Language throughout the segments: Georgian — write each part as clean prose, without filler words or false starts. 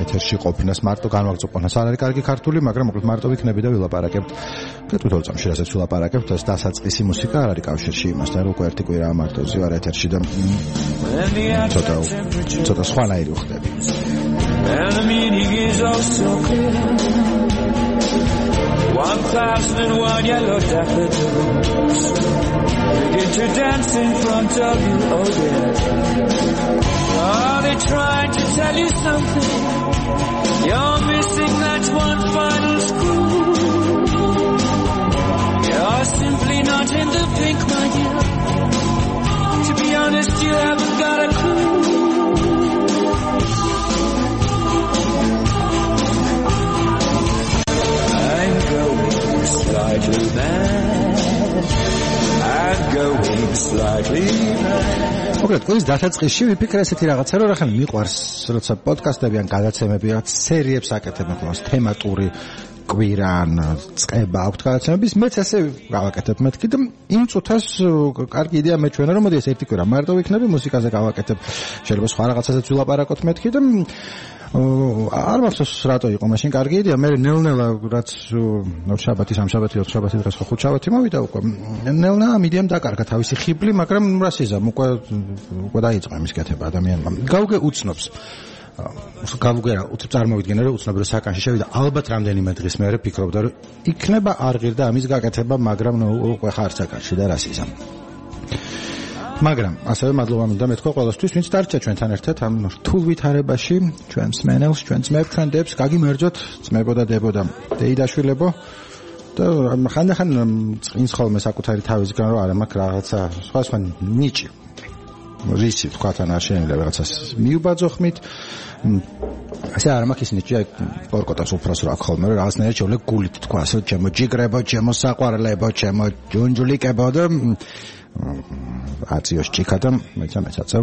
ეთერში ყოფნას, მარტო განვაგრძობნას არ არის კარგი ქართული, მაგრამ მოკლედ მარტო ვიქნები და ვილაპარაკებთ. კეთილ წამში რასაც ვილაპარაკებთ, ეს დასაწყისი მუსიკა არ არის კავშირში იმასთან, რომ უკვე ერთი კვირაა მარტოზე ვარ ეთერში და ცოტა სხვანაირი ვხდები. And the meaning is also clear. 1001 yellow daffodils begin to dance in front of you, oh yeah. Are they trying to tell you something? You're missing that one final screw. You're simply not in the pink, my dear. To be honest, you haven't got a clue. I'm going slightly mad. I'm going slightly mad. Okay, quiz დასაწყისში ვიფიქრე ესეთი რაღაცა, რომ ახლა მიყვარს, როცა პოდკასტები ან გადაცემები რაღაც სერიებს აკეთებ, მოკლედ თემატური კვირა ან წება აქვთ გადაცემების, მეც ესე გავაკეთებ მეთქი და იმ წუთას კარგი იდეა მეჩვენა, რომ მოდი ეს ერთი კვირა მარტო ვიქნები, მუსიკაზე გავაკეთებ, შეიძლება სხვა რაღაცასაც ვილაპარაკოთ მეთქი და არ მახსოვს რატო იყო მაშინ კარგი იდეა, მე ნელ-ნელა რაც შაბათი, სამშაბათი, ოთხშაბათი დღეს ხო ხუთშაბათი მოვიდა უკვე. ნელ-ნელა ამ იდეამ დაკარგა თავისი ხიბლი, მაგრამ რას იზამ, უკვე დაიწყო იმის კეთება ადამიანმა. გავგე უცნობს. გავუგერა უცებ წარმოვიდგინე რომ უცნობრო საკანში შევიდა ალბათ რამდენიმე დღის მერე ფიქრობდა რომ იქნება არ ღირდა ამის გაკეთება მაგრამ უკვე ხარ საკანში და რას იზამ მაგრამ ასევე მადლობა მინდა მეთქვა ყველასთვის ვინც დარჩა ჩვენთან ერთად ამ რთულ ვითარებაში ჩვენს მენელს ჩვენს მეფრენდებს გაგიმერძოთ ძმებო და დებო და დეიდაშვილებო და ხანდახან წინს ხოლმე საკუთარი თავისგან რომ არა მაქვს რაღაცა სხვა ნიჭი რისი თქვათან არ შეიძლება რაღაცას მიუბაძოხმით ასე არ მაქვს ისინი პორკოტას უფროს რა ხოლმე რომ რაღაცნაირად შევლე გულით თქვას რომ ჩემო ჯიგრებო ჩემო საყვარლებო ჩემო ჯუნჯულიკებო და აციოს ჭიქა და მეცაცა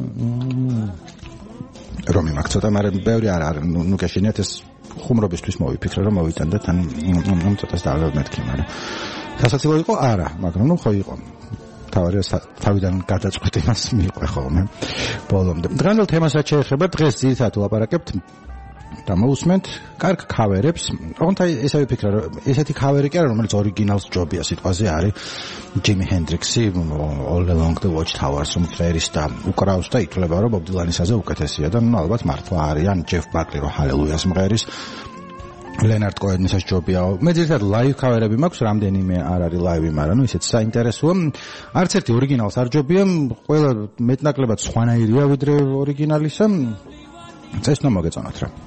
რომ იმაქ ცოტა მაგრამ ბევრი არ ნუ გეშინიათ ეს ხუმრობისთვის მოვიფიქრე რომ მოვიტანდეთ ან ცოტას დავმეთქი მაგრამ გასაცილო იყო არა მაგრამ ნუ ხო იყო თავიდან გადაწყვეტი მას მიყვე ხოლმე ბოლომდე. დღევანდელ თემასაც შეეხება დღეს ძირითადად ვლაპარაკებთ და მოусმენთ კარგ ქავერებს. ოღონდ ესე ვიფიქრე რომ ესეთი ქავერი კი არა რომელიც ორიგინალს ჯობია სიტყვაზე არის ჯიმი ჰენდრიქსი All Along the Watchtowers რომ ხერის და უკრავს და ითვლება რომ ბობ დილანისაზე უკეთესია და ნუ ალბათ მართლა არის ან ჯეფ ბაკლი რომ ჰალელუიას მღერის ლენარდ კოენისაც ჯობიაო. მე ძირითადად ლაივ ქავერები მაქვს, რამდენიმე არ არის ლაივი, მაგრამ ნუ ისეც საინტერესოა. არც ერთი ორიგინალს არ ჯობია, ყველა მეტნაკლებად სხვანაირია ვიდრე ორიგინალისა. წესნა მოგეწონათ რა.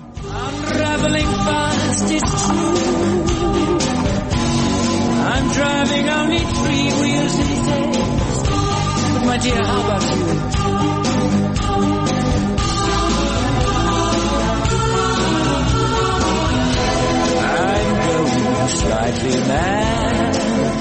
I'm driving only 3 wheels these days. But my dear, how about you? Slightly mad.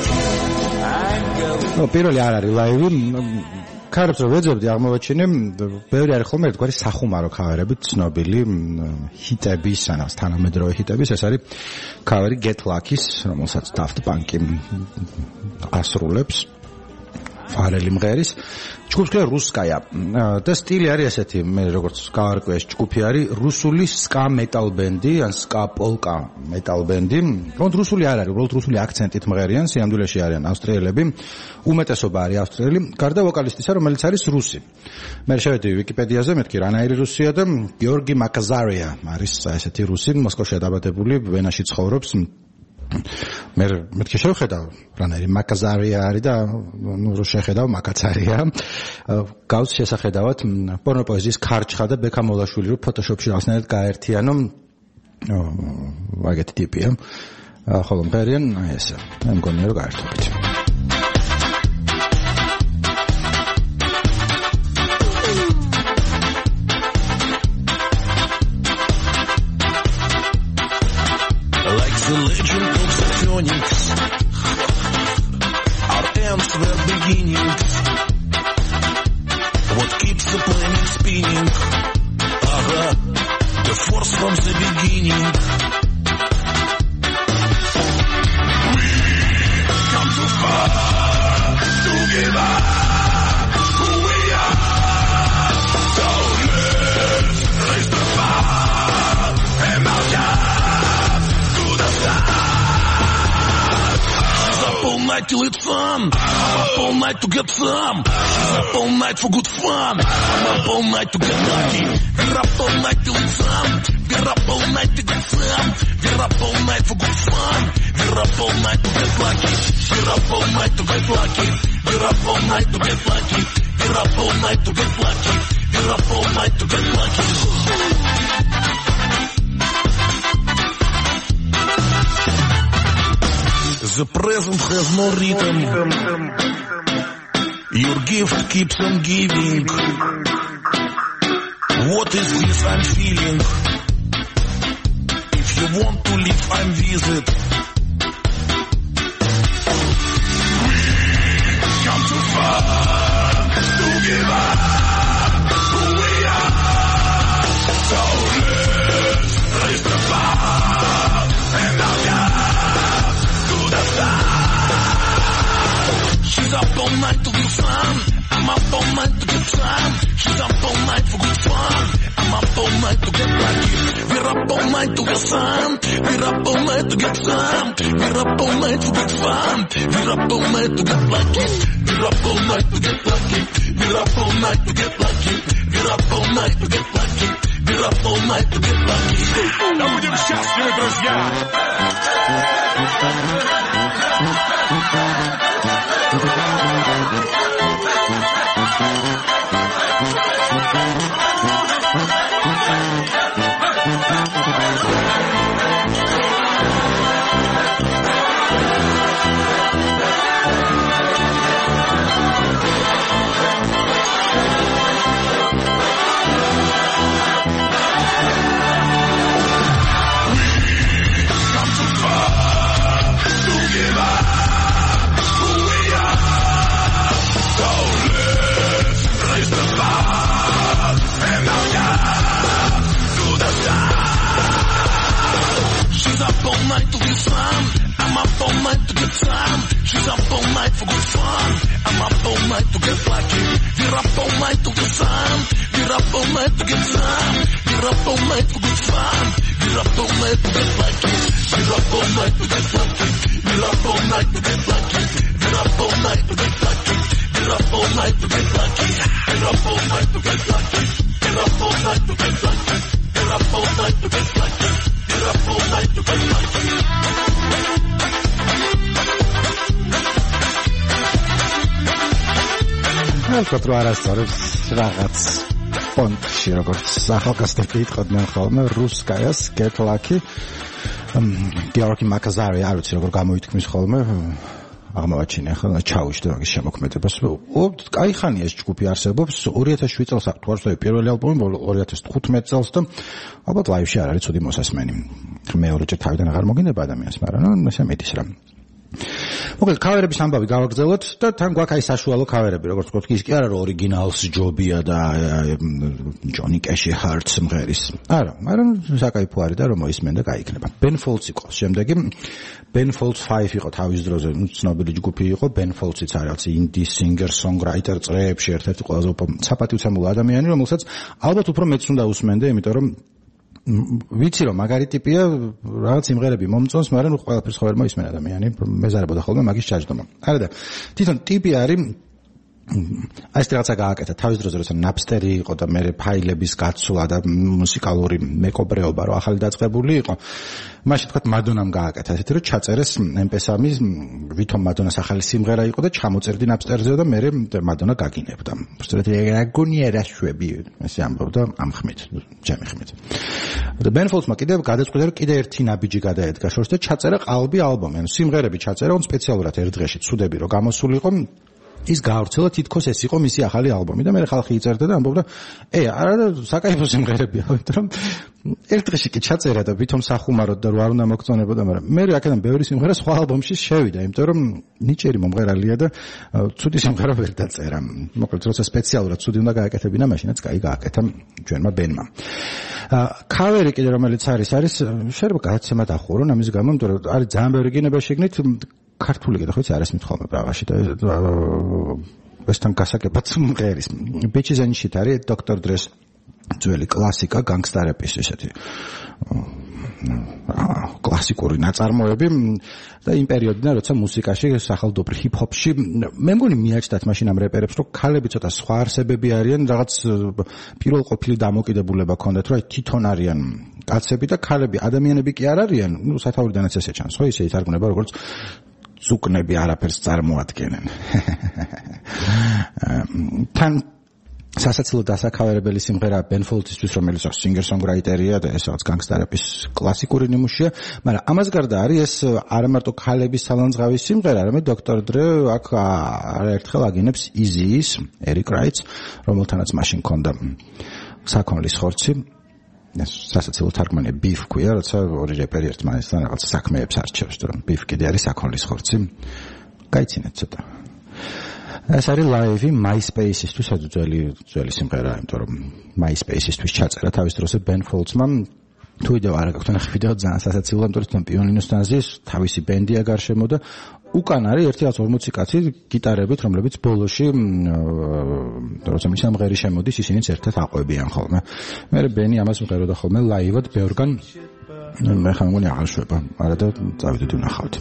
პირველი არ არის ლაივი. ქარებს რომ ვეძებდი აღმოვაჩინე, ბევრი არის ხოლმე ერთგვარი სახუმარო ქავერები, ცნობილი ჰიტების, ანას თანამედროვე ჰიტების, ეს არის ქავერი Get Lucky-ს, რომელსაც Daft Punk-ი ასრულებს. ფარელი მღერის ჯგუფს ქვია რუსკაია და სტილი არის ესეთი მე როგორც გავარკვე ეს ჯგუფი არის რუსული სკა მეტალ ბენდი ან სკა პოლკა მეტალ ბენდი კონტრ რუსული არ არის უბრალოდ რუსული აქცენტით მღერიან სიამდვილეში არიან ავსტრიელები უმეტესობა არის ავსტრიელი გარდა ვოკალისტისა რომელიც არის რუსი მე შევედი ვიკიპედიაზე მეთქი რანაირი რუსია და გიორგი მაკაზარია არის ესეთი რუსი მოსკოვში დაბადებული ვენაში ცხოვრობს მე მეთქი შევხედავ რანაირი მაკაზარია არის და ნუ რო შეხედავ მაკაცარია გავს შესახედავად პორნოპოეზიის ქარჩხა და ბექა მოლაშვილი რო ფოტოშოპში რაღაცნაირად გაერთიანო ვაგეთ ტიპია ხოლო მღერიან ესე მე მგონია რომ გაერთობთ The legend of the Phoenix our ends were beginnings what keeps the planet spinning the force from the beginning we come too far to give up who we are so let's raise the bar night till it's on. I'm up all night to get some. She's up all night for good fun. I'm up all night to get lucky. We're up all night till it's on. We're up all night to get some. We're up all night for good fun. We're up all night to get lucky. We're up all night to get lucky. We're up all night to get lucky. We're up all night to get lucky. We're up all night to get lucky. The present has no rhythm. Your gift keeps on giving. What is this I'm feeling? If you want to live, I'm visit. We come too far to give up who we are. So let's raise the bar and now she's up all night to get sun. I'm up all night to get sun. She's up all night for good fun. I'm up all night to get lucky. We're up all night to get sun. We're up all night to get sun. We're up all night for good fun. We're up all night to get lucky. We're up all night to get lucky. We're up all night to get lucky. We're up all night to get lucky. We're up all night to get lucky. Да будем счастливы, друзья! She's up all night to get sun. I'm up all night to get sun. She's up all night for good fun. I'm up all night to get lucky. We're up all night to get sun. We're up all night to get sun. We're up all night for good fun. We're up all night to get lucky. We're up all night to get lucky. We're up all night to get lucky. We're up all night to get lucky. We're up all night to get lucky. We're up all night to get lucky. We're up all night to get lucky. We're up all night to get lucky. We're up all night to get lucky. ალბათ რა არასწორებს რაღაც პონტში როგორც ახალგაზრდები იტყოდნენ ხოლმე რუსკაიას get lucky გეორგი მაკაზარი არ ვიცი როგორ გამოითქმის ხოლმე აღმოვაჩინე ხოლმე ჩაუშვი მაგის შემოქმედებას კაი ხანია ეს ჯგუფი არსებობს 2007 წელს თუ არ ვცდები პირველი ალბომი 2015 წელს და ალბათ ლაივში არ არის ცუდი მოსასმენი მეორეჯერ თავიდან აღარ მოგინდება ადამიანს მაგრამ ესე მეტის რა მოკლედ კავერების ამბავი გავაგრძელოთ და თან გვაქვს აი საშუალო კავერები როგორც ვთქვი ის კი არა რომ ორიგინალს ჯობია და ჯონი კეში ჰარტს მღერის არა მაგრამ საკაიფო არის და რომ მოისმენ და გაიქნება Ben Folds იყო შემდეგი Ben Folds 5 იყო თავის დროზე ცნობილი ჯგუფი იყო Ben Folds-იც არის indie singer songwriter წრეებში ერთ-ერთი ყველაზე საპატივცემულო ადამიანი რომელსაც ალბათ უფრო მეც უნდა უსმენდე იმიტომ რომ ვიცი რომ მაგარი ტიპია რაღაც სიმღერები მომწონს მაგრამ ყველაფერს ხო ვერ მოისმენ ადამიანი მეზარებოდა ხოლმე მაგის ჩაჯდომა არა და თვითონ ტიპი არის აი ეს რაღაცა გააკეთა თავის დროზე როცა Napster-ი იყო და მე ფაილების გაცვლა და მუსიკალური მეკობრეობა რომ ახალი დაწყებული იყო მაშინ თქვა მადონამ გააკეთა ესეთი რომ ჩაწერეს MP3-ის ვითომ მადონას ახალი სიმღერა იყო და ჩამოწერდი Napster-ზე და მე მადონა გაგინებდა უბრალოდ ეგონია რა შვები ესე ამბობდა ამ ხმით ჩემი ხმით და Ben Folds-მა კიდევ გადაწყვიტა რომ კიდე ერთი ნაბიჯი გადაედგა შორს და ჩაწერა ყალბი ალბომი ანუ სიმღერები ჩაწერა on სპეციალურად ერთ დღეში ცუდები რომ გამოსულიყო ის გაავრცელა თითქოს ეს იყო მისი ახალი ალბომი და მე ხალხი იწერდა და ამბობდა არა საკაიფო სიმღერებია იმიტომ რომ ერთ დღეში კი ჩაწერა და ვითომ სახუმაროდ და რა არ უნდა მოგწონებოდა მაგრამ მე აქედან ბევრი სიმღერა სხვა ალბომში შევიდა იმიტომ რომ ნიჭერი მომღერალია და ცუდი სიმღერა ვერ დაწერა მოკლედ როცა სპეციალურად ცუდი უნდა გააკეთებინა მაშინაც კაი გააკეთა ჩვენმა ბენმა კავერი კიდე რომელიც არის შეიძლება გადაცემა დახურო ამის გამო იმიტომ რომ არის ძალიან ბევრი გინება შეგნით ქართული კიდე ხო იცი არის მithome პრაღაში და ესთან გასაკებად მღერის Bitches and Shit არის Dr. Dre-ს ძველი კლასიკა განგსტარ რეპის ესეთი კლასიკური ნაწარმოები და იმ პერიოდიდან, როცა მუსიკაში, სახელმწიფო ჰიპ-ჰოპში მე მგონი მიაჩნდათ მაშინ ამ რეპერებს, რომ ქალები ცოტა სხვა არსებები არიან, რაღაც პირველყოფილი დამოკიდებულება ჰქონდათ, რომ თვითონ არიან კაცები და ქალები ადამიანები კი არ არიან, სათაურიდანაც ესე ჩანს, ხო, ისე ითარგმნება როგორც ზუკნები არაფერს წარმოადგენენ. თან სასაცილო დასაკავერებელი სიმღერა Ben Folds-ისთვის, რომელიც singer-songwriter-ია და ეს რაღაც gangster-ების კლასიკური ნიმუშია, მაგრამ ამას გარდა არის ეს არა მარტო ქალების სალანძღავის სიმღერა, არამედ Dr. Dre აქ არაერთხელ აგინებს Eazy-ის, Eric Wright-ს, რომელთანაც მაშინ ჰქონდა საქონლის ხორცი. სასაცილო თარგმანი beef ქვია, როცა ორი რეპერი ერთმანეთთან რაღაც საქმეებს არჩევს, რომ beef კიდე არის საქონლის ხორცი. გაიცინეთ ცოტა. ეს არის live-ი MySpace-ისთვის, ძველი სიმღერა, იმიტომ რომ MySpace-ისთვის ჩაწერა თავის დროზე Ben Folds-მა. თუ ვიდეო არ გაქვთ, ნახე ვიდეო ძალიან სასაცილოა, იმიტომ რომ პიონინოს დანზის თავისი ბენდია გარშემო და უკან არის 140 კაცი გიტარებით, რომლებიც ბოლოში როცა მის ამღერი შემოდის, ისინიც ერთად აყვებიან ხოლმე. მე ბენი ამას მღეროდა ხოლმე live-ად ბევრგან მე ხანგრძლივი აღარ შვება, არა და წავიდეთ ვნახავთ.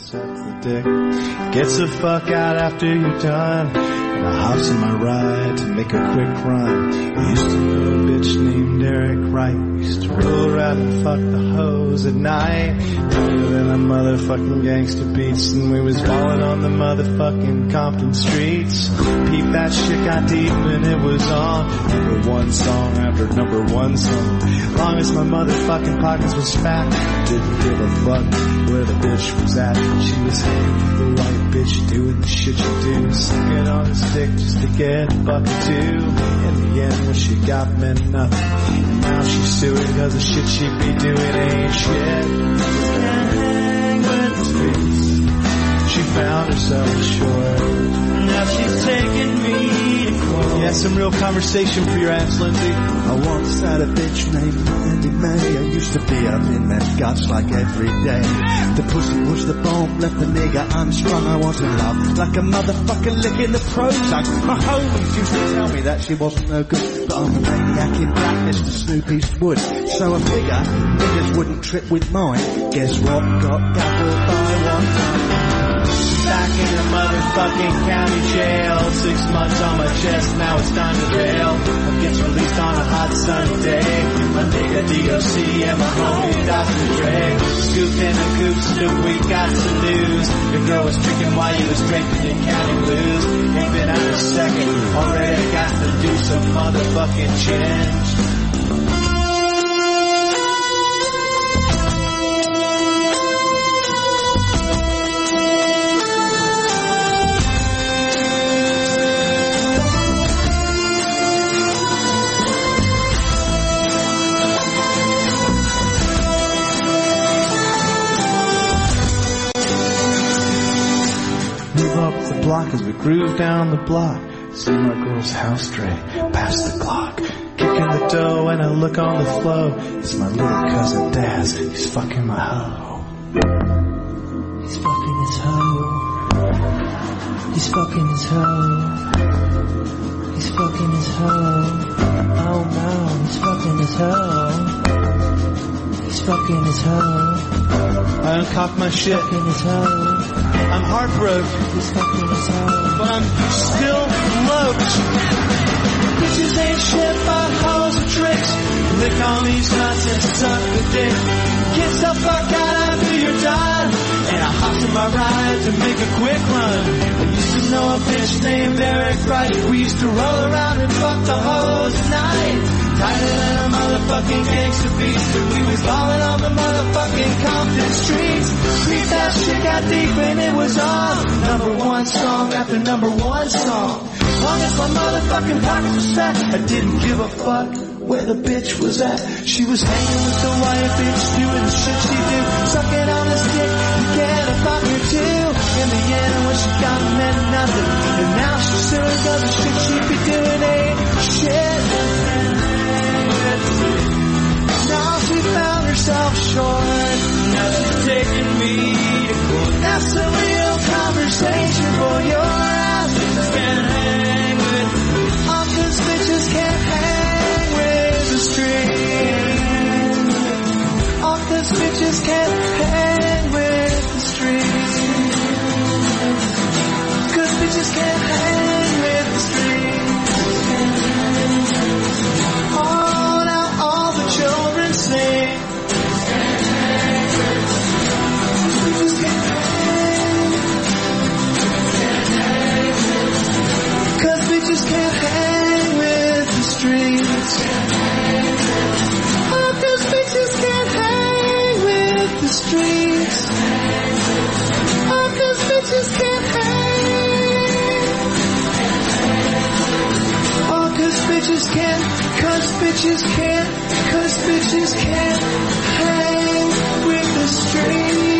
Get the fuck out after you're done. In a house in my ride to make a quick run. I used to know a bitch named Eric Wright. Used to roll around and fuck the hoes at night. Younger than a motherfucking gangster beats, and we was balling on the motherfucking Compton streets. Peep that shit got deep and it was on. Number one song after number one song. Long as my motherfucking pockets was fat, didn't give a fuck where the bitch was at. She was hanging with the white bitch doing the shit she do, sucking on a stick just to get a buck or two. In the end, what she got meant nothing. And now she's suing cause the shit she be doing ain't shit. Can't hang with the streets. She found herself short. Now she's taking me to court. Yeah, some real conversation for your ass, Lindsay. I once had a bitch named Mandy May. I used to be up in that guts like every day. The pussy was the bomb, left the nigga unstrung. I want to love like a motherfucker licking the Prozac. My homies used to tell me that she wasn't no good, but I'm a maniac in black, Mr. Snoop Eastwood. So I figure niggas wouldn't trip with mine. Guess what? Got gavelled by one time. Back in the motherfucking county jail. 6 months on my chest, now it's time to bail. I gets released on a hot sunny day. My nigga DOC and my homie Dr. Dre scooped in the coops, still we got some news. Your girl was drinking while you was drinking in county blues. Ain't been out a second, already got to do some motherfucking change. Block as we groove down the block. See my girl's house tray past the clock. Kicking the dough and I look on the flow. It's my little cousin Daz. He's fucking my hoe. He's fucking his hoe. He's fucking his hoe. He's fucking his hoe. Oh no, he's fucking his hoe. He's fucking his hoe. I uncock my shit. Fucking his hoe. I'm heartbroken, but I'm still loaded. Bitches ain't shit but hoes and tricks. Lick on these nuts and suck the dick. Get the fuck out after you're done. And I hopped in my ride to make a quick run. I used to know a bitch named Eric Wright. We used to roll around and fuck the hoes at night. Tighter than a motherfucking gangster beast. And we was balling on the motherfucking Compton streets. Creep that shit got deep and it was on. Number one song after number one song. Long as my motherfucking pockets was fat, I didn't give a fuck where the bitch was at. She was hanging with the white bitch doing the shit she do. Sucking on the stick to get a fuck or two. In the end what she got meant nothing. And now she's suing cause the shit she be doing ain't shit. Now she found herself short. Now she's taking me to court. That's the real conversation for your ass. Can't hang with all cause bitches can't hang with the street. All 'cause bitches can't hang with the streets. 'Cause bitches can't hang with the streets. Oh, now all the children sing. Bitches can't hang. 'Cause bitches can't hang with the streets. Oh, 'cause bitches can't hang with the streets. Oh, 'cause bitches can't hang. Oh, 'cause bitches can't, 'cause bitches can't, 'cause bitches can't hang with the streets.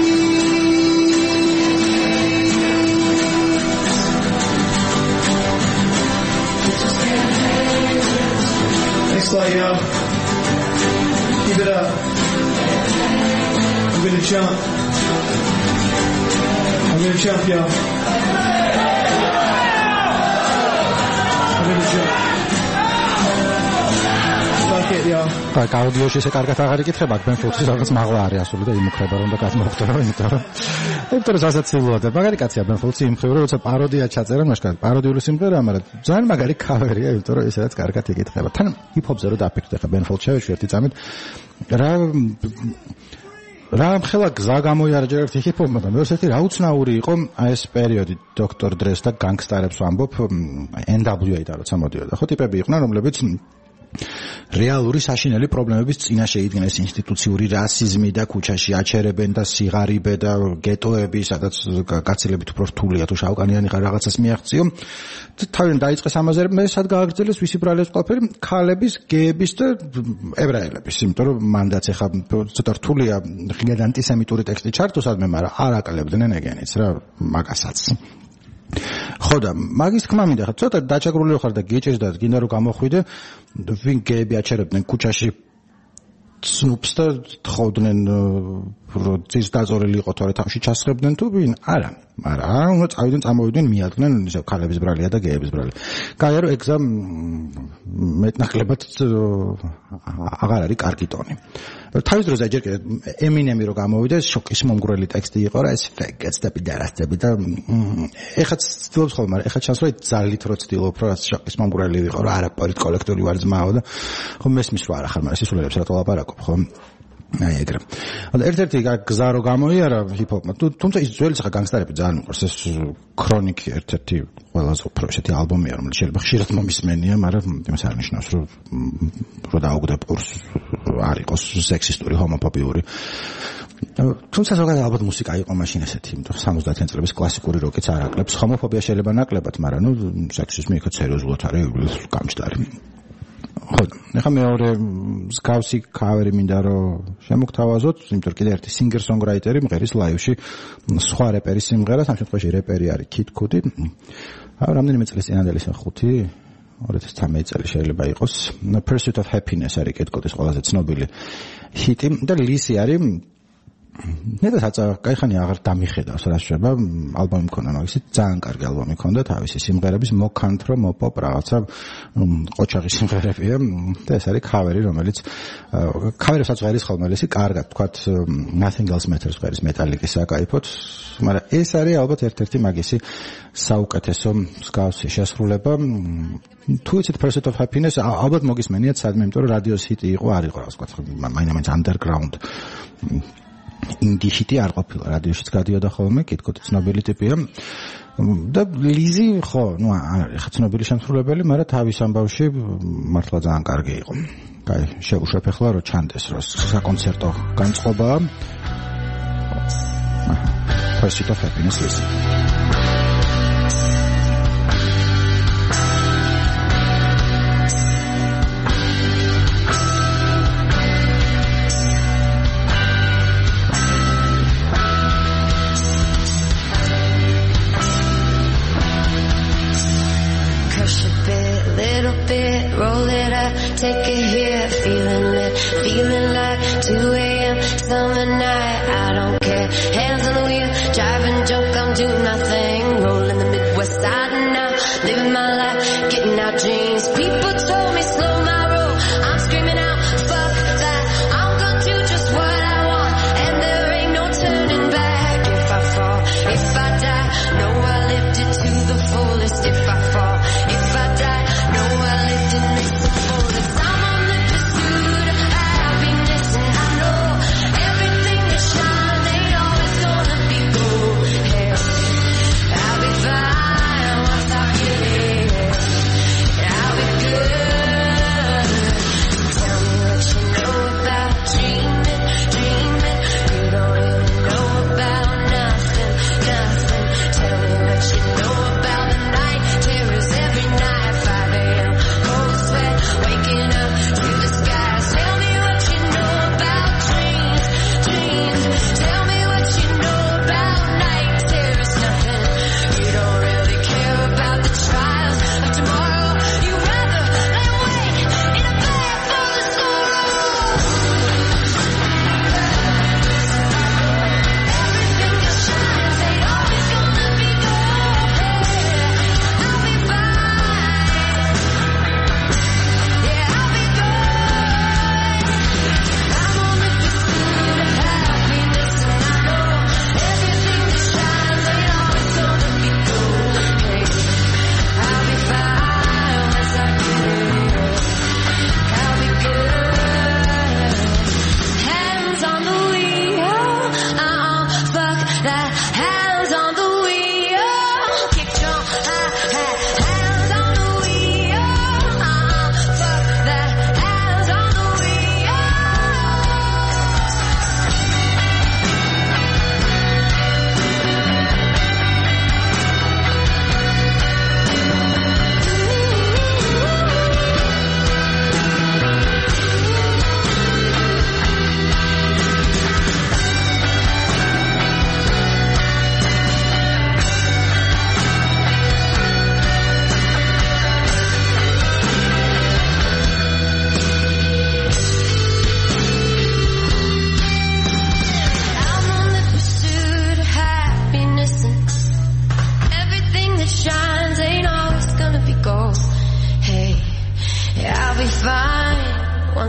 Bitches can't hang. Thanks a lot, yo. Keep it up. I'm gonna jump. I'm gonna jump, yo. I'm gonna jump. Fuck it, yo. აი, აუდიოში ესე კარგად აღარ იკითხება, Ben Folds-ის რაღაც მაღლა არის ასული და იმუქრება რომ და გადმოხდა რომ იმიტომ რომ სასაცილოა და მაგარი კაცია Ben Folds-ი იმ ხრივ როცა პაროდია ჩაწერა, მაშკარ პაროდიული სიმღერაა, მაგრამ ძალიან მაგარი ქავერია, იმიტომ რომ ისედაც კარგად იკითხება. თან ჰიპ-ჰოპზე რო დაფიქრდე ხა Ben Folds შევეშვი ერთი წამით რა მხელა გზა გამოიარჯა ერთი ჰიპ-ჰოპმა და მეორე ერთი რა უცნაური იყო აი ეს პერიოდი Dr. Dre-ს და განგსტერებს ვამბობ NWA-და როცა მოდიოდა. ხო ტიპები იყვნენ რომლებიც რეალური საშინელი პრობლემების წინაშე იდგნენ, ინსტიტუციური რასიზმი და ქუჩაში აჩერებენ და სიღარიბე და გეტოები, სადაც კაცილებით უფრო რთულია თუ შავკანიანი ხარ რაღაცას მიაღწიო. თავიდან დაიწყეს ამაზე, მე სად გააგრძელეს ვისი ბრალებს ყველაფერი, ქალების, გეების და ებრაელების, იმიტომ რომ მანდაც ეხა ცოტა რთულია ღიად ანტისემიტური ტექსტი ჩართოს ადმე, მაგრამ არ აკლებდნენ ეგენიც რა მაგასაც. ხო და მაგის თქმა მინდა ხა ცოტა დაჩაგრული ხარ და გიჭირს და გინდა რომ გამოხვიდე ვინ გეები აჩერებდნენ ქუჩაში სნუპს და თხოვდნენ რომ ძის დაზორილი იყო თორე თავში ჩასხებდნენ თუ ვინ არა მაგრამ უნდა წავიდნენ წამოვიდნენ მიადგნენ ისე ქალების ბრალია და გეების ბრალი კაი რომ ეგზამ მეტნაკლებად აღარ არის კარგი ტონი თავის დროზე ჯერ კიდე ემინემი რო გამოვიდა შოკის მომგვრელი ტექსტი იყო რა ეს ფეგეთს და პიდარასები და ეხაც ცდილობს ხოლმე მაგრამ ეხაც ჩანს რომ ძალით რო ცდილობ რომ შოკის მომგვრელი ვიყო რა არა პოლიტკოლექტური ვარ ძმაო და ხო მესმის რომ არა ხარ მაგრამ სისულელებს რა თოლაპარაკობ ხო აი ეგრე. ერთ-ერთი გზა რო გამოიარა ჰიპ-ჰოპმა. თუმცა ის ძველი ხა განგსტერები ძალიან მიყვარს. ეს ქრონიკი ერთ-ერთი ყველაზე უფრო ესეთი ალბომია, რომელიც შეიძლება ხშირად მომისმენია, მაგრამ იმას არ ნიშნავს, რომ დაუგდე პურს არ იყოს სექსისტური, ჰომოფობიური. თუმცა ზოგადად ალბათ მუსიკა იყო მაშინ ესეთი, იმიტომ 70-იან წლების კლასიკური როკიც არ აკლებს. ჰომოფობია შეიძლება ნაკლებად, მაგრამ ნუ სექსიზმი იქ სერიოზულად არის გამჭდარი. ხო, ეხლა მეორე მსგავსი ქავერი მინდა რომ შემოგთავაზოთ, იმიტომ რომ კიდე ერთი singer-songwriter-ი მღერის ლაივში სხვა რეპერის სიმღერას, ამ შემთხვევაში რეპერი არის Kid Cudi. რამდენიმე წლის წინანდელი 5 2013 წელი შეიძლება იყოს. Pursuit of Happiness არის Kid Cudi-ის ყველაზე ცნობილი ჰიტი და Lizzy არის ნედასაც кайხანი აღარ დამიხედავს რა შეიძლება ალბომი მქონდა მაგისი ძალიან კარგი ალბომი მქონდა თავისი სიმღერების მოკანთრო მოპოპ რაღაცა ყოჩაღი სიმღერებია და ეს არის ქავერი რომელიც ქავერებსაც ღერის ხოლმე ისე კარგად თქვათ Nothing Else Matters ღერის მეტალიკის საკაიფოთ მაგრამ ეს არის ალბათ ერთ-ერთი მაგისი საუკეთესო მსგავსი შესრულება თუ იცით Pursuit of Happiness ალბათ მოგისმენიათ სადმე იმიტომ რომ რადიოს ჰიტი იყო არ იყო რა ვთქვათ მაინც underground ინდიშიტი არ ყოფილა რადიოშიც გადიოდა ხოლმე კითქოთ ცნობილი ტიპია და ლიზი ხო ნუ ხა ცნობილი შემსრულებელი მაგრამ თავის ამბავში მართლა ძალიან კარგი იყო კაი შევუშვებ ახლა რომ ჩანდეს რომ საკონცერტო განწყობაა Pursuit of Happiness Lizzy Roll it up, take a hit, feeling lit, feeling like 2 a.m. summer night. I don't care, hands on the wheel, driving junk, I'm doing nothing. Rolling the Midwest side now, living my life, getting out dreams. People told me slow my roll, I'm screaming out, fuck that. I'm gonna do just what I want.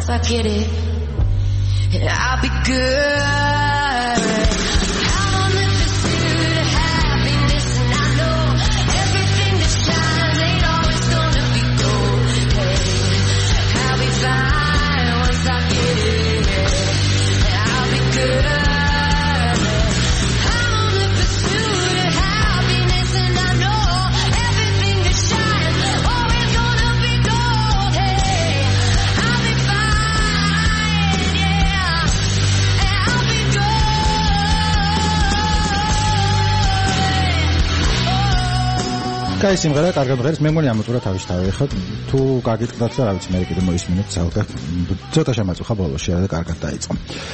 I get it, and I'll be good. I'm on the pursuit of happiness, and I know everything that shines ain't always gonna be gold. Hey, I'll be fine once I get it, and I'll be good. I'm on the pursuit of happiness, and I know everything that shines always gonna be gold. Hey, I'll be fine, yeah, and I'll be good. კაი სიმღერა, კარგი მღერის, მე მგონი ამოწურა თავისთავად. ხო, თუ გაგიტყდათ და რა ვიცი, მე კიდე მოისმინეთ ცალკე. ცოტა შემაწუხა ბოლოში და კარგად დაიწყო.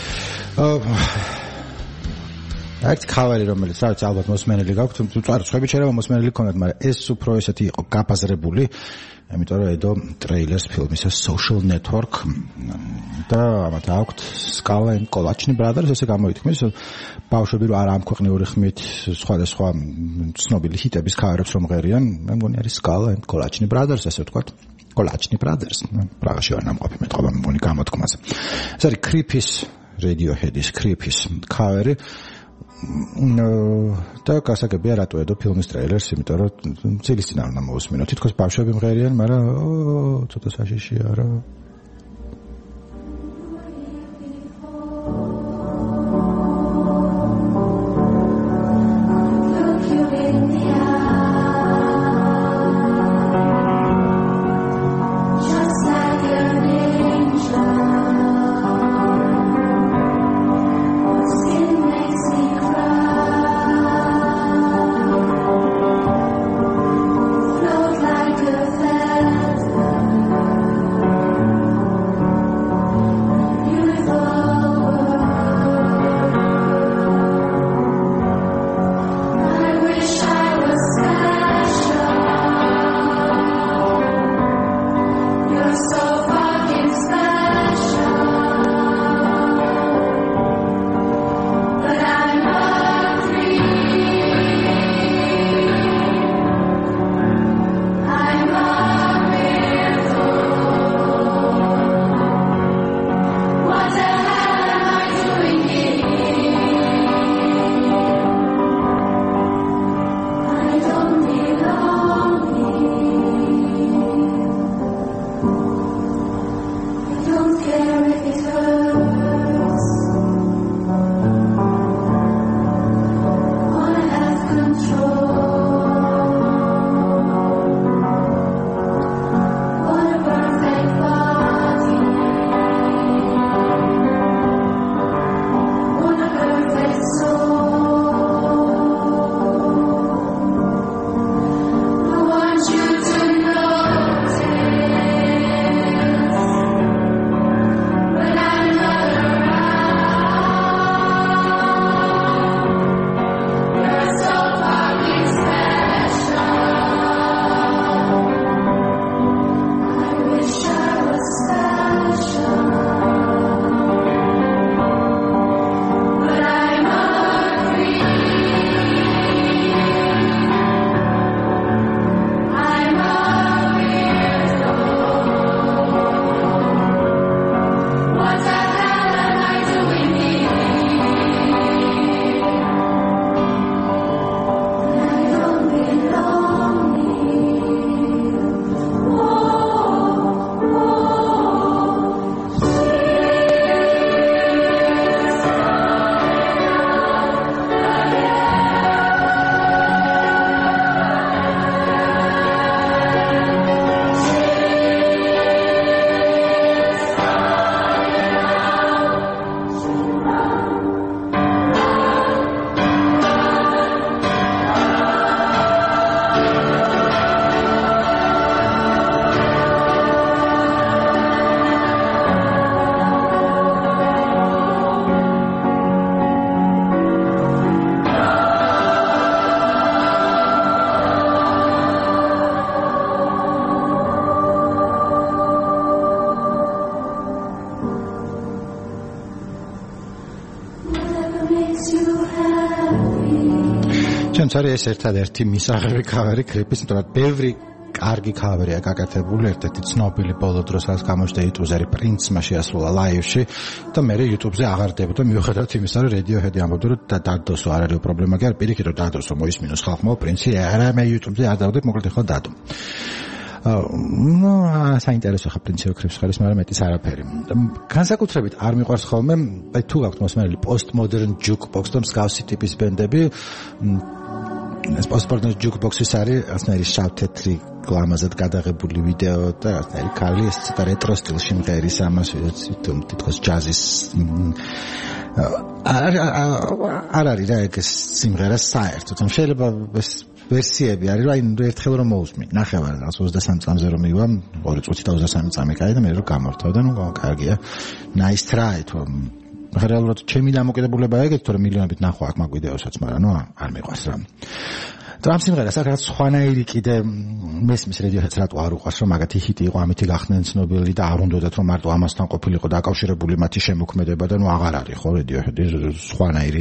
აქ ქავერი რომელიც რა ვიცი ალბათ მოსმენელი გაქვთ, თუ წარცხები შეიძლება მოსმენელი გქონდათ, მაგრამ ეს უფრო ესეთი იყო გაბაზრებული, იმიტომ რომ ედო ტრეილერს ფილმისა Social Network და ამათ აქვთ Scala and Kolachny Brothers, ესე გამოითქმის ბავშვები რომ არ ამქვეყნიური ხმით სხვადასხვა ცნობილი ჰიტების ქავერებს რომ ღერიან, მე მგონი არის Scala and Kolachny Brothers, ესე ვთქვათ. Kolachny Brothers, პრაღაში ვარ ნამყოფი მეტყობა, მე მგონი გამოთქმაზე. ეს არის Creep's Radiohead-ის Creep's ქავერი. და გასაგებია რატო ედო ფილმის ტრეილერს, იმიტომ რომ წილის წინ არ უნდა მოусმინო. თითქოს ბავშვები მღერიან, მაგრამ ცოტა საშიშია რა. ჩემს არის ეს ერთადერთი მისაღები ქავერი კრიპის, იმიტომ რომ ბევრი კარგი ქავერია გაკეთებული, ერთ-ერთი ცნობილი ბოლო დროს რაც გამოჩნდა YouTube-ზე, პრინცმა შეასრულა ლაივში და მე YouTube-ზე აღარდებოდა მიუხედავად იმისა, რომ Radiohead ამბობდა, რომ დადოსო არ არის პრობლემა, კი არა, პირიქით რომ დადოსო მოისმინოს ხალხმა, პრინცი არა მე YouTube-ზე არ დავდებ, მოკლედ ახლა დადო. საინტერესო ხა პრინცი ოქრებს ხარის, მაგრამ მეტის არაფერი. განსაკუთრებით არ მიყვარს ხოლმე, აი თუ გაქვთ მოსმენელი post-modern jukebox და მსგავსი ტიპის ბენდები, ეს post-modern jukebox-ის არის ასნაირი შავ-თეთრი გლამაზად გადაღებული ვიდეო და ასნაირი ქალი ეს ცოტა რეტრო სტილში მღერის ამას თითქოს ჯაზის არ არის რა ეს სიმღერა საერთოდ შეიძლება ეს ვერსიები არის, აი ერთხელ რომ მოусმენ. ნახევარ 23 წამზე რომ მივა, 2 წუთი და 23 წამი კაი და მე რომ გამორთავ და ნუ კარგია. Nice try თო. რეალურად ჩემი დამოკიდებულება ეგეთ, თორე მილიონობით ნახვა აქ მაგ ვიდეოსაც, მაგრამ ნუ არ მიყვარს რა. და ამ სიმღერას აქ რაც სხვანაირი კიდე მესმის Radiohead-ს რატო არ უყვარს, რომ მაგათი ჰიტი იყო, ამითი გახდნენ ცნობილი და არ უნდათ რომ მარტო ამასთან ყოფილიყო დაკავშირებული მათი შემოქმედება და ნუ აღარ არის ხო Radiohead-ის სხვანაირი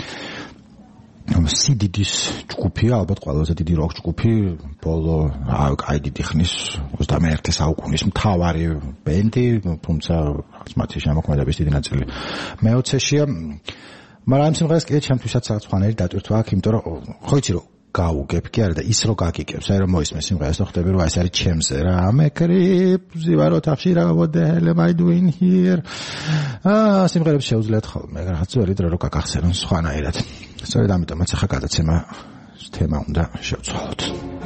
CDD-ის ჯგუფია, ალბათ ყველაზე დიდი როკ ჯგუფი ბოლო აი დიდი ხნის 21 საუკუნის მთავარი ბენდი, თუმცა მათი შემოქმედების დიდი ნაწილი მე-20-შეა. მაგრამ ამ სიმღერას კიდე ჩემთვისაც რაღაც სხვანაირი დატვირთვა აქვს, იმიტომ რომ ხო იცი რომ გაუგებ კი არა და ის რო გაგიგებს, აი რომ მოისმენ სიმღერას და ხვდები რომ ეს არის ჩემზე რა, მე კრიპზი ვარ ოთახში რა, what the hell am I doing here? სიმღერებს შეუძლიათ ხოლმე რაღაც ძველი დრო რო გაგახსენონ სხვანაირად. სწორედ ამიტომაც ახლა გადაცემა თემა უნდა შევცვალოთ.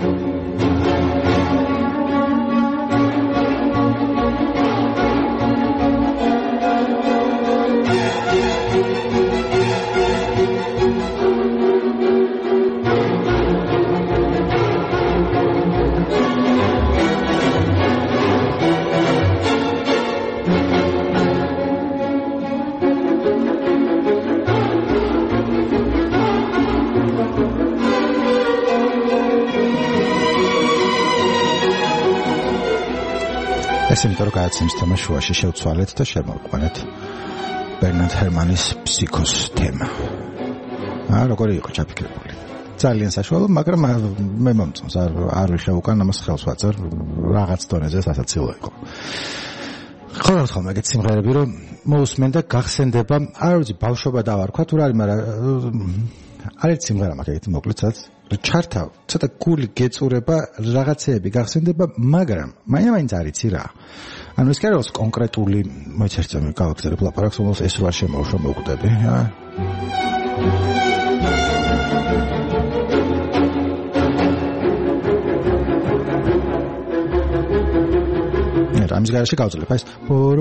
იმიტომ რომ გადაცემის თემა შუაში შევცვალეთ და შემოვყვანეთ ბერნარდ ჰერმანის ფსიქოს თემა. როგორი იყო ჩაფიქრებული? ძალიან საშუალო, მაგრამ მე მომწონს, არ ვიხევ უკან ამას ხელს ვაწერ, რაღაც დონეზე სასაცილო იყო. ხოლმე ხოლმე ეგეთ სიმღერები რომ მოусმენ და გახსენდება, არ ვიცი, ბავშვობა დავარქვა თუ რა არის, მაგრამ არის სიმღერა მაგ ეგეთი მოკლედაც ჩართავ, ცოტა გული გეწურება, რაღაცეები გახსენდება, მაგრამ მაინც არ იცი რა. ანუ ეს კი არის კონკრეტული, მოიცერწემი გავაგზავნებ ლაპარაკს, რომელს ეს რა შემოუშვა მოვკვდები, ამის გარშე გავძლებ ეს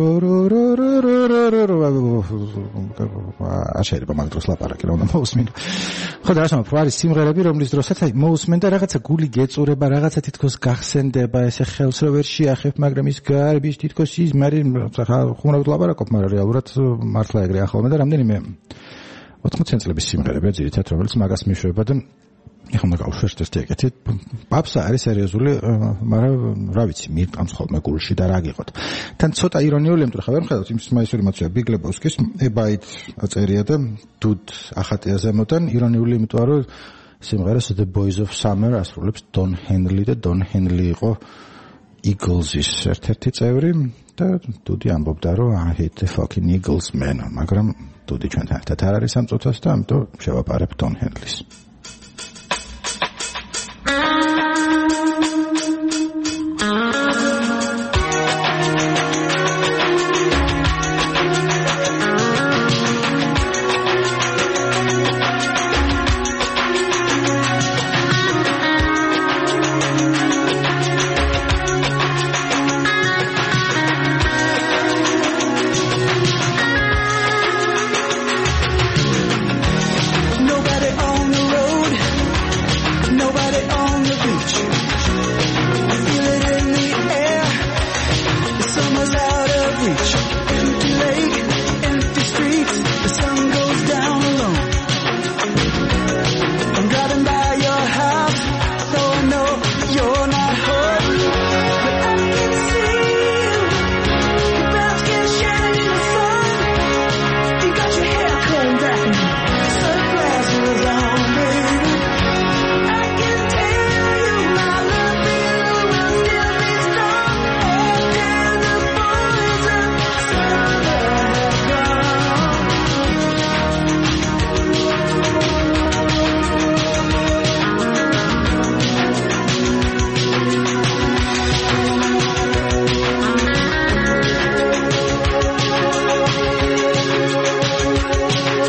შეიძლება მაგ დროს ლაპარაკი რა უნდა მოусმინო. ხო და რასამა პროარის სიმღერები რომლის დროსაც აი მოусმენ და რაღაცა გული გეწურება, რაღაცა თითქოს გახსენდება, ესე ხელს რო ვერ შეახებ, მაგრამ ის გარბის თითქოს ის მარი ხუმრობთ ლაპარაკობ, მაგრამ რეალურად მართლა ეგრე ახალმე და რამდენიმე 80 წლების სიმღერებია ძირითადად, რომელიც მაგას მიშვება და ეხლა უნდა გავშვერთ ეს ეგეთი პაპსა არის სერიოზული, მაგრამ რა ვიცი, მირტყამს ხოლმე გულში და რა გიყოთ. თან ცოტა ირონიული, იმიტომ რომ ხარ ხედავთ იმ მაისური მოცემა Big Lebowski-ის Ebite აწერია და Dude ახატია ზემოდან, ირონიული, იმიტომ რომ სიმღერას The Boys of Summer ასრულებს Don Henley და Don Henley იყო Eagles-ის ერთ-ერთი წევრი და Dude ამბობდა რომ I hate the fucking Eagles man, მაგრამ Dude ჩვენთან ერთად არ არის ამ წუთას და ამიტომ შევაპარებ Don Henley-ს. Nobody on the road.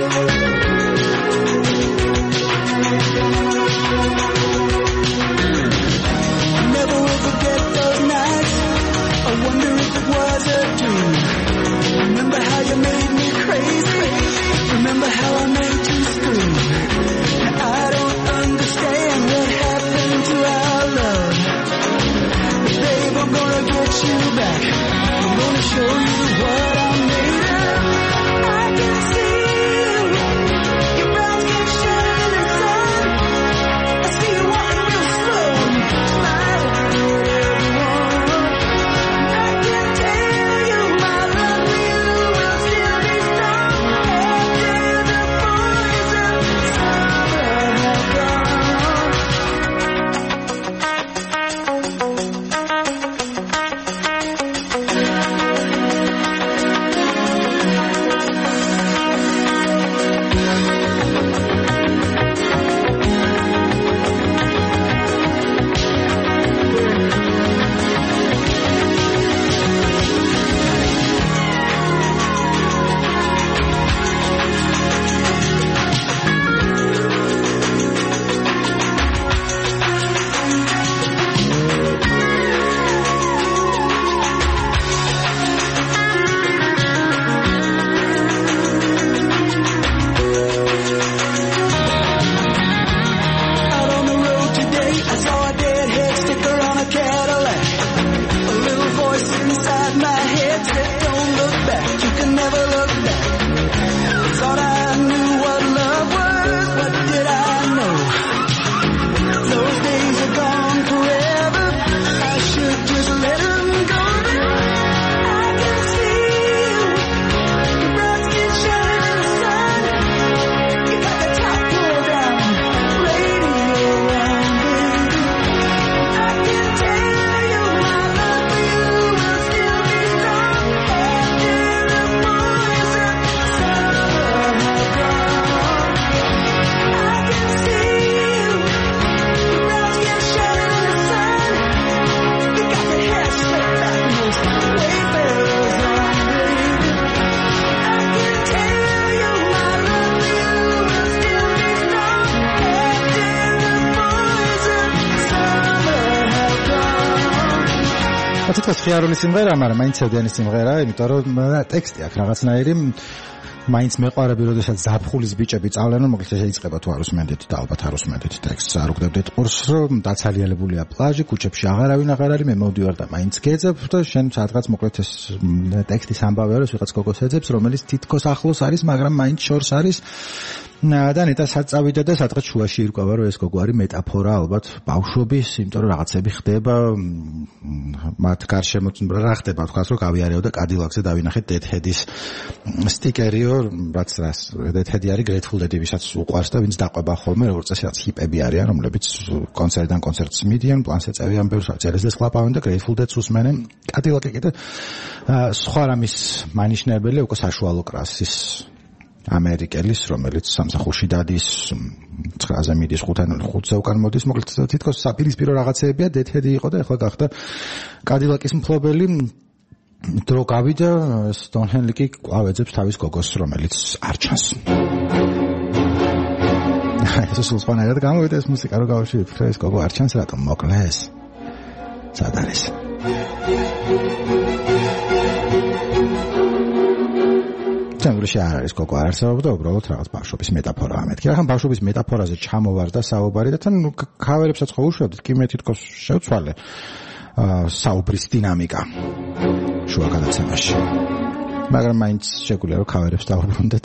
ხიარული სიმღერა, მაგრამ მაინც ევდიანი სიმღერა, იმიტომ რომ ტექსტი აქვს რაღაცნაირი მაინც მეყარები, როდესაც ზაფხულის ბიჭები წავლენენ, მოკლედ შეიძლება თუ არ უსმენდით და ალბათ არ უსმენდით ტექსტს, არ უგდებდით ყურს, რომ დაცალიანებულია პლაჟი, ქუჩებში აღარავინ აღარ არის, მე მოვდივარ და მაინც გეძებ და შენ სადღაც მოკლედ ეს ტექსტის ამბავი არის, ვიღაც გოგოს ეძებს, რომელიც თითქოს ახლოს არის, მაგრამ მაინც შორს არის. და ნეტა საწავიდა და სადღაც შუაში ირკვევა, რომ ეს გოგო არის მეტაფორა ალბათ ბავშვობის, იმიტომ რომ რაღაცები ხდება მათ გარშემო, რა ხდება, თქვა რომ გავიარეო და კადილაკზე დავინახეთ დედჰედის სტიკერიო, რაც დედჰედი არის Grateful Dead-ი, ვისაც უყვარს და ვინც დაყვება ხოლმე, როგორც წესი რაც ჰიპები არიან, რომლებიც კონცერტიდან კონცერტს მიდიან, პლანზე წევიან, ბევრს წერეს კლაპავენ და Grateful Dead-ს უსმენენ. კადილაკი კიდე სხვა რამის მანიშნებელი, უკვე საშუალო კლასის ამერიკელის, რომელიც სამსახურში დადის, 9-ზე მიდის, 5-ზე უკან მოდის, მოკლედ თითქოს საპირისპირო რაღაცეებია, დედჰედი იყო და ეხლა გახდა კადილაკის მფლობელი. დრო გავიდა, სტონ ჰენლი კი კვლავ ეძებს თავის გოგოს, რომელიც არ ჩანს. ეს სულ სხვანაირად გამოვიდა ეს მუსიკა, რო გავშვიფრე, ეს გოგო არ ჩანს, რატომ მოკლეს? სად არის? თემურში არ არის გოგო არ არსებობს და უბრალოდ რაღაც ბავშვობის მეტაფორაა მეთქი. ახლა ბავშვობის მეტაფორაზე ჩამოვარდა საუბარი და თან ქავერებსაც ხო უშვებდით, კი მე თითქოს შევცვალე საუბრის დინამიკა შუა გადაცემაში. მაგრამ მაინც შეგვიძლია რომ ქავერებს დავუბრუნდეთ.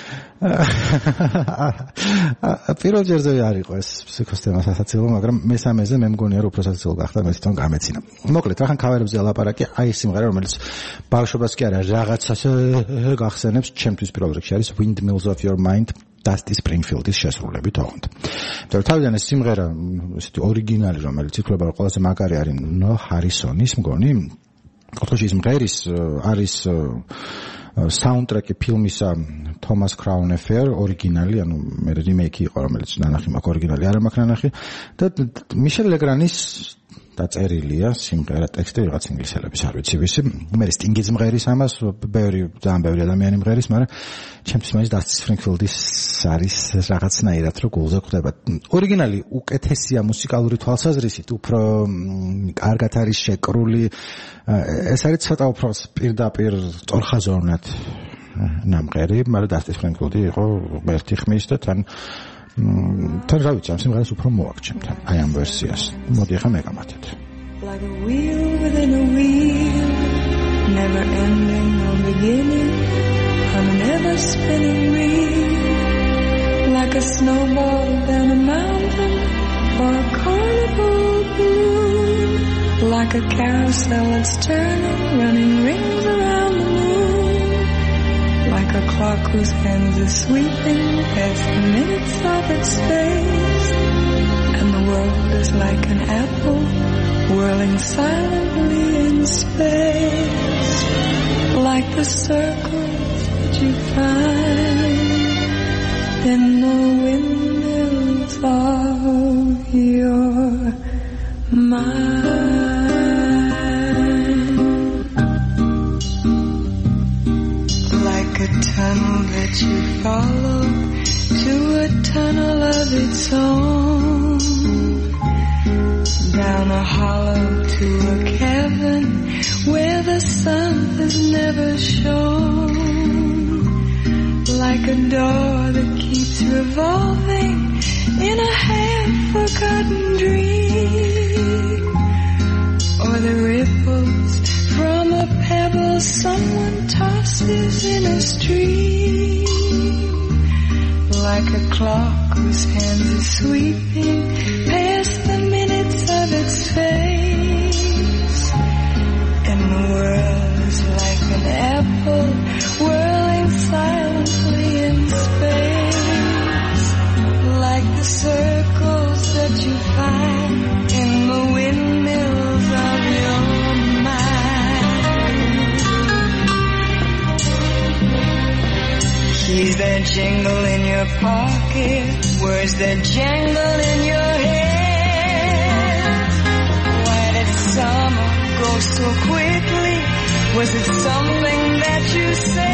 პირველ ჯერზე არ იყო ეს ფსიქოსთემა სასაცილო, მაგრამ მესამეზე მე მგონია რომ უფრო სასაცილო გახდა, მე თვითონ გამეცინა. მოკლედ, ახლა ქავერებზე ლაპარაკი, აი ეს სიმღერა, რომელიც ბავშვობას კი არა, რაღაცას გახსენებს, ჩემთვის პირველ რიგში არის Windmills of Your Mind, Dusty Springfield-ის შესრულებით ოღონდ. და თავიდან ეს სიმღერა, ესეთი ორიგინალი, რომელიც ითვლება რომ ყველაზე მაგარი არის ნო ჰარისონის, მგონი. ოთხში სიმღერის არის საუნდტრეკი ფილმისა Thomas Crown Affair ორიგინალი, ანუ მე რიმეიკი იყო, რომელიც ნანახი მაქვს, ორიგინალი არ მაქვს ნანახი და მიშელ ლეგრანის დაწერილია სიმღერა ტექსტი ვიღაც ინგლისელების არ ვიცი ვისი მე სტინგის მღერის ამას ძალიან ბევრი ადამიანი მღერის მაგრამ ჩემთვის მაინც დასტი სპრინგფილდის არის რაღაცნაირად რო გულზე ხვდება ორიგინალი უკეთესია მუსიკალური თვალსაზრისით უფრო კარგად არის შეკრული ეს არის ცოტა უფრო პირდაპირ სწორხაზოვნად ნამღერი მაგრამ დასტი სპრინგფილდი იყო ერთი ხმის და თან რა ვიცი ამ სიმღერას უფრო მოაგჩემთ აი ამ ვერსიას მოდი ახლა მეგამართეთ Like a wheel within a wheel never ending or beginning on an ever spinning reel like a snowball down a mountain or a carnival balloon like a carousel that's turning running rings around the moon like a clock whose hands are sweeping past the minutes of its space and the world is like an apple whirling silently in space like the circles that you find in the windmills of your mind like a tunnel that you follow to a tunnel of its own down a hollow to a cavern where the sun has never shone like a door that keeps revolving in a half-forgotten dream or the ripples from a pebble someone tosses in a stream like a clock whose hands are sweeping past the minutes of its face and the world is like an apple whirling silently in space like the circles that you find in the windmills of your mind keys that jingle in your pocket words that jangle in your head why did summer go so quickly was it something that you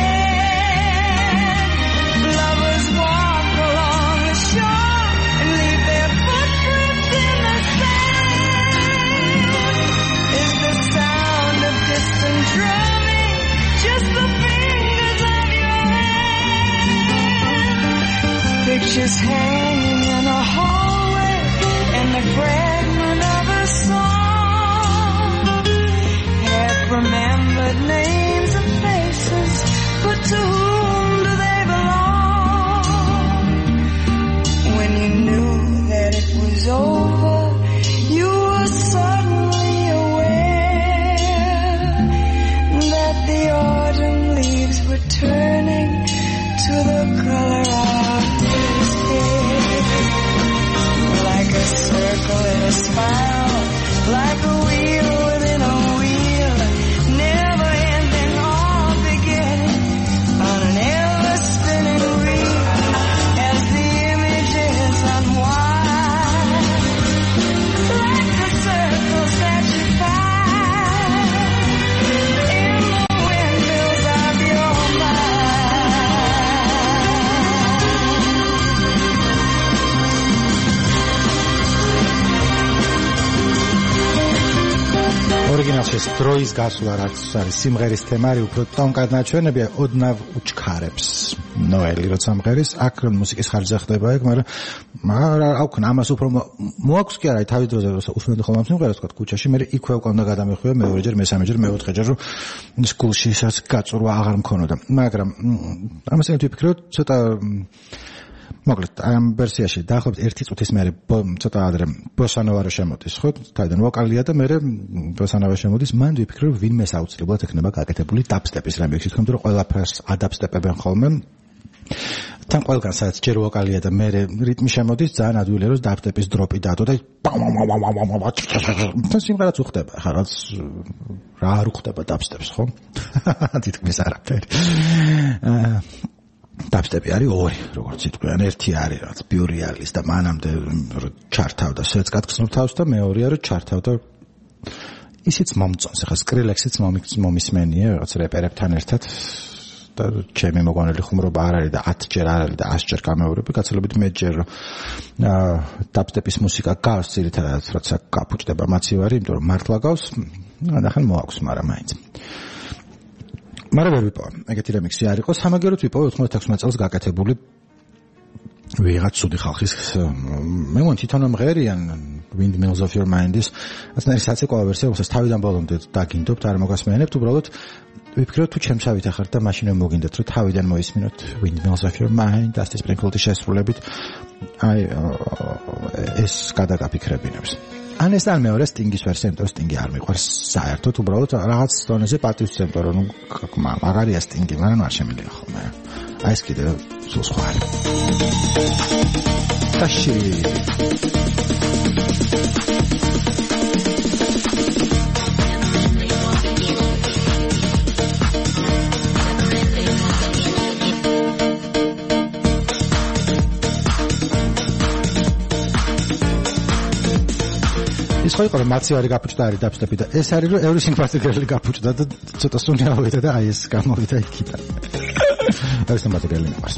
said lovers walk along the shore and leave their footprints in the sand is the sound of distant drumming just the fingers of your hand pictures hanging in a hallway and the fragment of a song half-remembered names and faces but to whom do they belong when you knew that it was over you were suddenly aware that the autumn leaves were turning to the color of his hair like a circle in a spiral like a wheel within a wheel never ending or beginning on an ever spinning reel as the images unwind like the circles that you find in the windmills of your ორიგინალში დროის გასვლა რაც არის სიმღერის თემა არის უფრო ტონკად ნაჩვენებია ოდნავ უჩქარებს ნოელი როცა მღერის აქ მუსიკის ხარჯზე ხდება ეგ მაგრამ რა ვქნა ამას უფრო მოაქვს კი არა თავის დროზე უსმენდი ხოლმე ამ სიმღერას თქვა ქუჩაში მე იქვე უკვე უნდა გადამეხვია მეორეჯერ მესამეჯერ მეოთხეჯერ რომ სკოლში ისაც გაწურვა აღარ მქონოდა მაგრამ ამას ეგ ვიფიქრე ცოტა მოკლედ ამ ვერსიაში დაახლოებით 1 წუთის მერე ცოტა ადრე ბოსანოვა რო შემოდის ხო თავიდან ვოკალია და მერე ბოსანოვა შემოდის მან ვიფიქრე რომ ვინმეს აუცილებლად ექნება გაკეთებული დაბსტეპის რამე იქ თქო რომ ყველაფერს ადაბსტეპებენ ხოლმე თან ყველგან სადაც ჯერ ვოკალია და მერე რიტმი შემოდის ძალიან ადვილია რომ დაბსტეპის დროპი დადო და თან სიმღერაც უხდება ხალხს რა არ უხდება დაბსტეპს ხო თითქმის არაფერი დაბსტეპი არის ორი, როგორც იტყვიან, ერთი არის რაც ბიურიალის და მანამდე ჩართავდა სეც გატკნურ თავს და მეორეა რომ ჩართავდა ისიც მომწონს, ახლა Skrillexიც მომისმენია რაღაც რეპერებთან ერთად და ჩემი მოგონილი ხუმრობა არ არის და 10 ჯერ არ არის და 100 ჯერ გამეორები, გაცილებით მეჯერ დაბსტეპის მუსიკა გავს ძირითადად, როცა გაფუჭდება მაცივარი, იმიტომ რომ მართლა გავს, ნახან მოაქვს, მაგრამ მაინც. მაგრამ ვერ ვიპოვე, ეგეთი რემიქსი არ იყო, სამაგეროთ ვიპოვე 96 წელს გაკეთებული ვიღაც ცუდი ხალხის მე მგონი თვითონ მღერიან Windmills of Your Mind-ის ასნაირი საცეკვაო ვერსია, რომელსაც თავიდან ბოლომდე დაგინდობთ, არ მოგასმენებთ, უბრალოდ ვიფიქროთ თუ ჩემსავით ახართ და მაშინ მოგინდათ რომ თავიდან მოისმინოთ Windmills of Your Mind Dusty Springfield-ის შესრულებით აი ეს გადაგაფიქრებინებს. ან ეს ან მეორე Sting-ის ვერსია, იმიტომ რომ Sting-ი არ მიყვარს საერთოდ, უბრალოდ რაღაც დონეზე პატივს ვცემ, რომ მაგარია Sting-ი, მაგრამ არ შემიძლია ხოლმე. აი ეს კიდევ სულ სხვა არის. ტაში ის ხო იყო რომ მაცივარი გაფუჭდა არის დაბსტეპი და ეს არის რომ Everything But the Girl გაფუჭდა და ცოტა სუნი ავიდა და აი ეს გამოვიდა იქიდან. Everything But the Girl მიყვარს.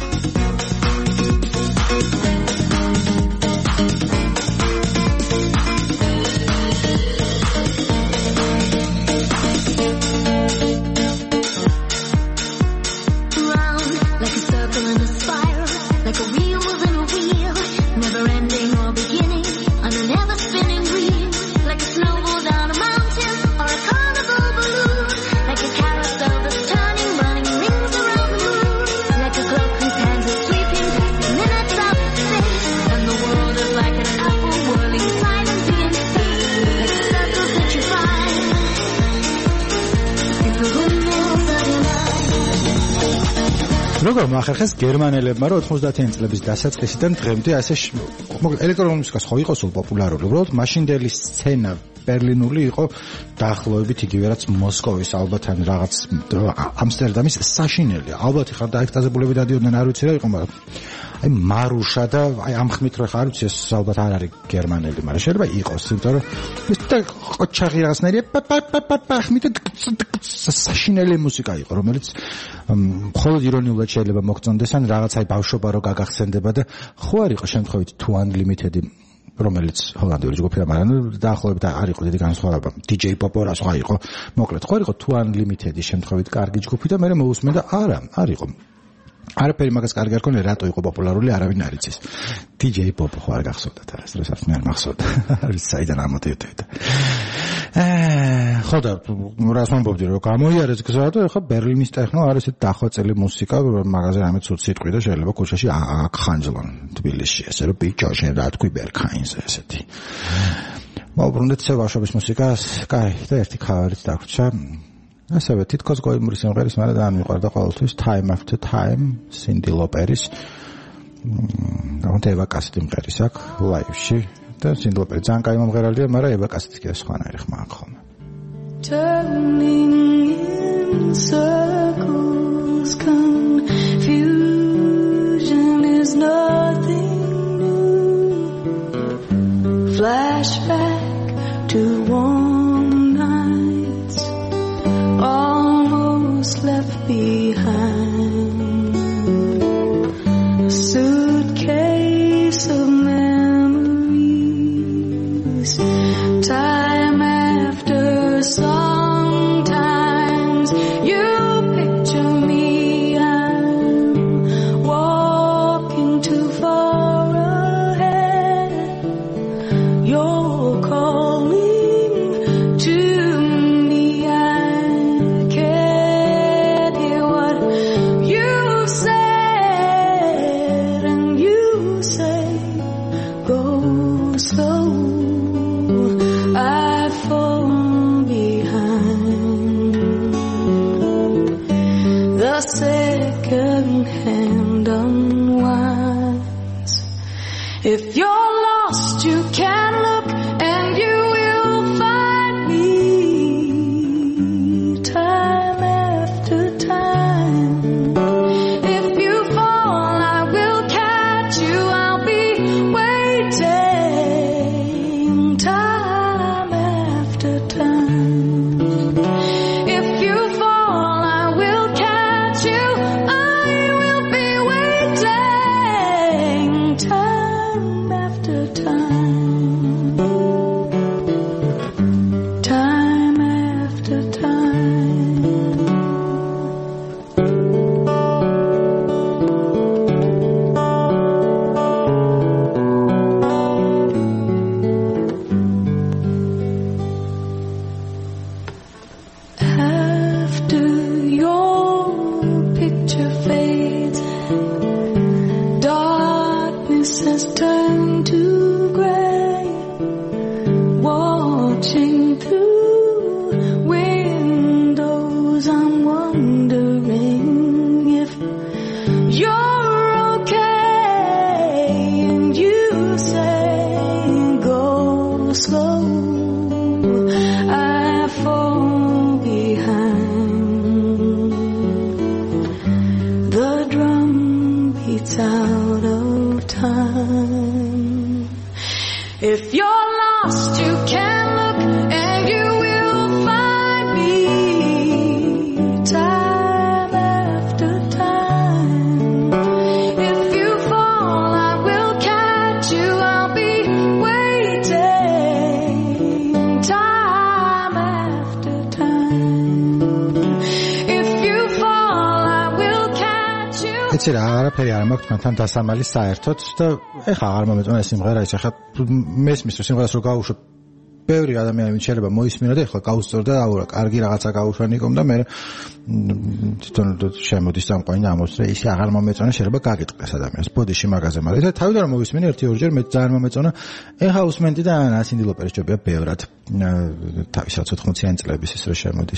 როგორ მოახერხეს გერმანელებმა რომ 90-იან წლების დასაწყისიდან დღემდე ასე ელექტრონული მუსიკას ხო იყო სულ პოპულარული, უბრალოდ მაშინდელი სცენა ბერლინული იყო დაახლოებით იგივე რაც მოსკოვის ალბათ ან რაღაც ამსტერდამის საშინელი. ალბათ ხარ დაექსტაზებულები დადიოდნენ, არ ვიცი რა იყო, მაგრამ აი მარუშა და აი ამ ხმით რო ხარ ვიცი ეს ალბათ არ არის გერმანელი, მაგრამ შეიძლება იყოს, იმიტომ რომ ეს და ყოჩაღი რაღაცნაირი ხმით საშინელი მუსიკა იყო, რომელიც მხოლოდ ირონიულად შეიძლება მოგწონდეს ან რაღაც აი ბავშვობა რო გაგახსენდება და ხო არ იყო შემთხვევით თუ Unlimited რომელიც ჰოლანდიური ჯგუფია, მაგრამ დაახლოებით არ იყო დიდი განსხვავება. DJ Pop რა სხვა იყო. მოკლედ, ხო არ იყო თუ Unlimited-ის შემთხვევით კარგი ჯგუფი და მე მოусმენდა არა, არ იყო. არაფერი მაგას კარგი არ ქონია, რატო იყო პოპულარული, არავინ არ იცის. DJ Pop ხო არ გახსოვდათ არას, როსაც მე არ მახსოვდა. არის საიდან ამოდიოდა. ხო და რას მომბობდი რომ გამოიარეს გზა და ეხლა ბერლინის ტექნო არის ესეთ დახვეწილი მუსიკა, მაგაზე რამე ცუდ სიტყვი და შეიძლება ქუჩაში აქხანჯლონ თბილისში, ესე რომ ბიჭო შენ რა თქვი ბერქაინზე ესეთი. მოვბრუნდეთ ბავშვობის მუსიკას, კაი და ერთი ქავერიც დაგვრჩა. ასევე თითქოს გოიმურის სიმღერის მერე და მიყვარდა ყოველთვის Time After Time Cyndi Lauperis. და ევა კასეტი მღერის აქ ლაივში. და Cyndi Lauperis ძალიან კაი მომღერალია, მაგრამ ება კასეტი კიდე სხვანაირი ხმა აქვს ხოლმე. Turning in circles, confusion is nothing new. Flashback to warm nights, almost left behind. A suitcase of memories, time after sometimes you picture me, I'm walking too far ahead, you're calling to me, I can't hear what you said, and you say go slow, I fall behind. The second hand unwinds. If you're lost, you can look and you will find me. Time after time. If you fall, I will catch you. I'll be waiting. Time after face has turned to gray, watching through windows. I'm wondering if you're okay, and you say go slow. I fall behind. The drum beats out of time. If you're lost, you can look and you will find me time after time. If you fall, I will catch you. I'll be waiting time after time. If you fall, I will catch you. ეცი რა არაფერი არ მაქვს თქვენთან დასამალი საერთოდ და ეხლა აღარ მომეწონა ეს სიმღერა ის ახლა მესმის რომ სიმღერას რო გავუშვებ ბევრი ადამიანი შეიძლება მოისმინა და ეხლა გაუსწორდა აურა კარგი რაღაცა გავუშვა ნიკომ და მე თვითონ შემოდის სამყარო ამოსრე ისე აღარ მომეწონა შეიძლება გაგიტყდეს ადამიანს ბოდიში მაგაზე მაგრამ ეს თავიდან რომ მოვისმინე 1-2 ჯერ მე ძალიან მომეწონა ეხლა უსმენდი და ასინდი ლოპერის ჯობია ბევრად თავის 80-იანი წლების ის რო შემოდის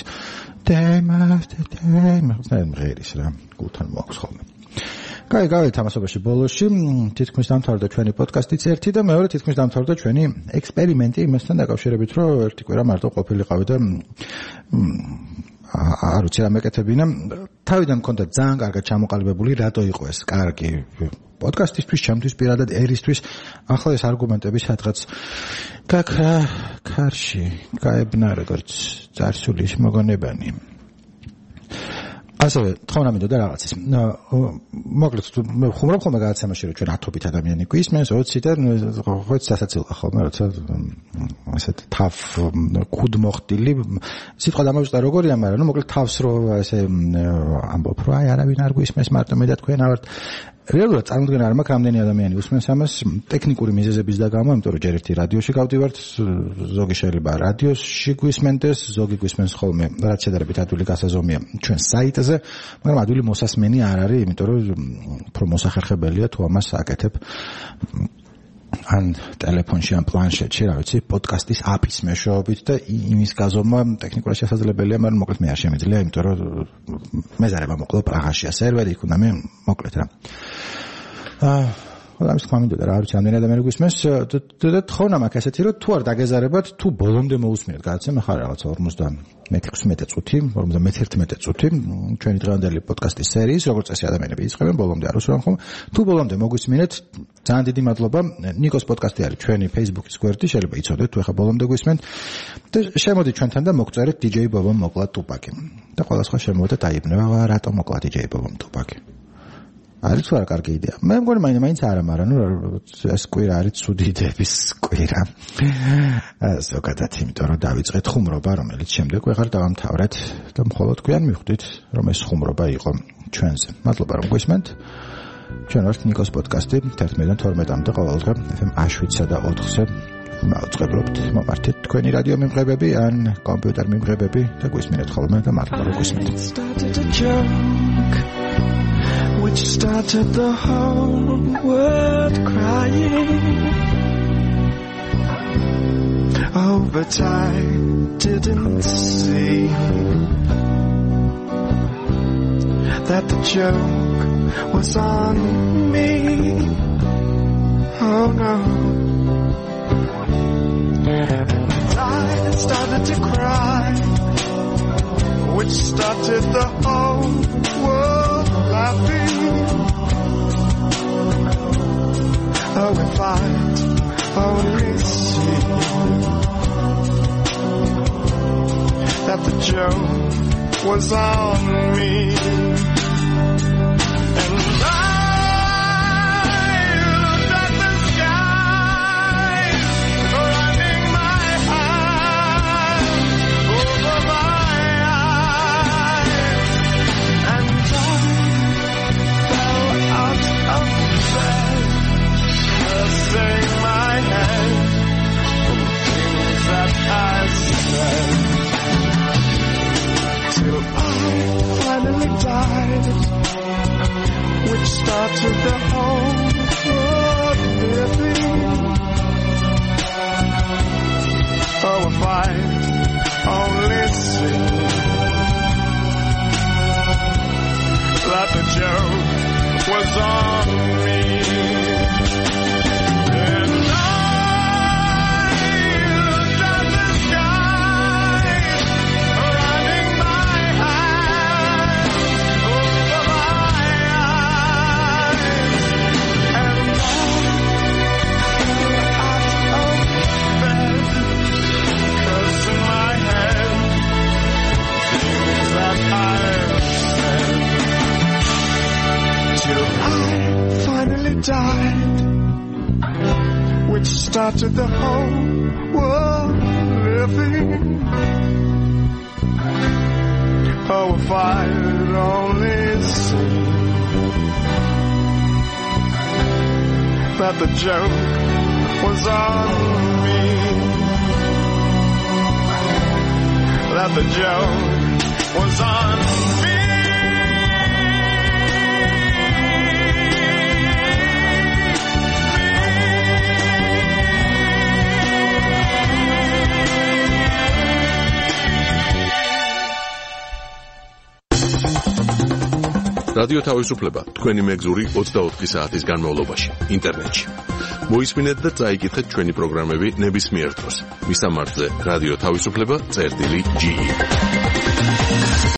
მღერის რა გულთან მოაქვს ხოლმე კაი, თამასობაში ბოლოში თითქმის დამთავრდა ჩვენი პოდკასტიც ერთი და მეორე თითქმის დამთავრდა ჩვენი ექსპერიმენტი იმასთან დაკავშირებით, რომ ერთი კვირა მარტო ყოფილიყავი და არ ვიცი რა მეკეთებინა. თავიდან მქონდა ძალიან კარგად ჩამოყალიბებული, რატო იყო ეს კარგი პოდკასტისთვის, ჩემთვის პირადად ერისთვის. ახლა ეს არგუმენტები სადღაც გაქრა ქარში, გაებნა როგორც წარსულის მოგონებანი. ასევე თხოვნა მინდოდა რაღაცის. მოკლედ მე ხუმრობ ხოლმე გადაცემაში რომ ჩვენ 10-ობით ადამიანი გვისმენს 20 და ხო სასაცილოა ხოლმე როცა ასეთ თავ კუდ მოხდილი სიტყვა დამოვიწყდა როგორია მაგრამ მოკლედ თავს რო ესე ამბობ რომ აი არავინ არ გვისმენს მარტო მე და თქვენ ავართ რეალურად წარმოდგენა არ მაქვს რამდენი ადამიანი უსმენს ამას ტექნიკური მიზეზების და გამო იმიტომ რომ ჯერ ერთი რადიოში გავდივართ ზოგი შეიძლება რადიოში გვისმენდეს ზოგი გვისმენს ხოლმე რაც შედარებით ადვილი გასაზომია ჩვენ საიტზე მაგრამ ადვილი მოსასმენი არ არის იმიტომ რომ უფრო მოსახერხებელია თუ ამას აკეთებ ან ტელეფონში ან პლანშეტში რა ვიცი პოდკასტის აპის მეშვეობით და იმის გაზომა ტექნიკურად შესაძლებელია მაგრამ მოკლედ მე არ შემიძლია იმიტომ რომ მეზარება მოკლედ პრაღაშია სერვერი იქ უნდა მე მოკლედ რა ამის თქმა მინდოდა რა ვიცი ამდენი ადამიანი გვისმენს და თხოვნა მაქვს ესეთი რომ თუ არ დაგეზარებათ თუ ბოლომდე მოусმინეთ გადაცემა ხარ რაღაცა 56 წუთი 51 წუთი ჩვენი დღევანდელი პოდკასტის სერიის როგორც წესი ადამიანები იწყებენ ბოლომდე არ უსურვენ ხოლმე თუ ბოლომდე მოგვისმინეთ ძალიან დიდი მადლობა ნიკოს პოდკასტი არის ჩვენი Facebook-ის გვერდი შეიძლება იცოდეთ თუ ახლა ბოლომდე გვისმენთ და შემოდით ჩვენთან და მოგწერეთ DJ ბობომ მოკლა ტუპაკი და ყველა სხვა შემოვიდა დაიბნება რატომ მოკლა DJ ბობომ ტუპაკი არის რა კარგი იდეა. მე მგონი მაინც არა, მაგრამ ეს კვირა არის ცუდი იდეების კვირა. ზოგადად იმიტომ რომ დავიწყეთ ხუმრობა, რომელიც შემდეგ ვეღარ დავამთავრეთ და მხოლოდ გვიან მივხვდით, რომ ეს ხუმრობა იყო ჩვენზე. მადლობა რომ გვისმენთ. ჩვენ ვართ ნიკოს პოდკასტი 11-დან 12-მდე ყოველ დღე FM 7-სა და 4-ზე. მოვაწყებლობთ მომართეთ თქვენი რადიო მიმღებები ან კომპიუტერ მიმღებები და გვისმინეთ ხოლმე და მადლობა რომ გვისმენთ. Which started the whole world crying. Oh, but I didn't see that the joke was on me. Oh no. And I started to cry, which started the whole world laughing. Oh, if I'd only seen that the joke was on me, and I looked at the sky, running my hand over my eyes, and I fell out of bed, nursing my head from things that I said, till I finally died. on me. And I looked at the sky, running my hand over my eyes, and died, which started the whole world living. Oh, if I'd only seen that the joke was on me, that the joke was on me. რადიო თავისუფლება თქვენი მეგზური 24 საათის განმავლობაში ინტერნეტში. მოისმინეთ და წაიკითხეთ ჩვენი პროგრამები ნებისმიერ დროს. მისამართზე რადიო თავისუფლება.ge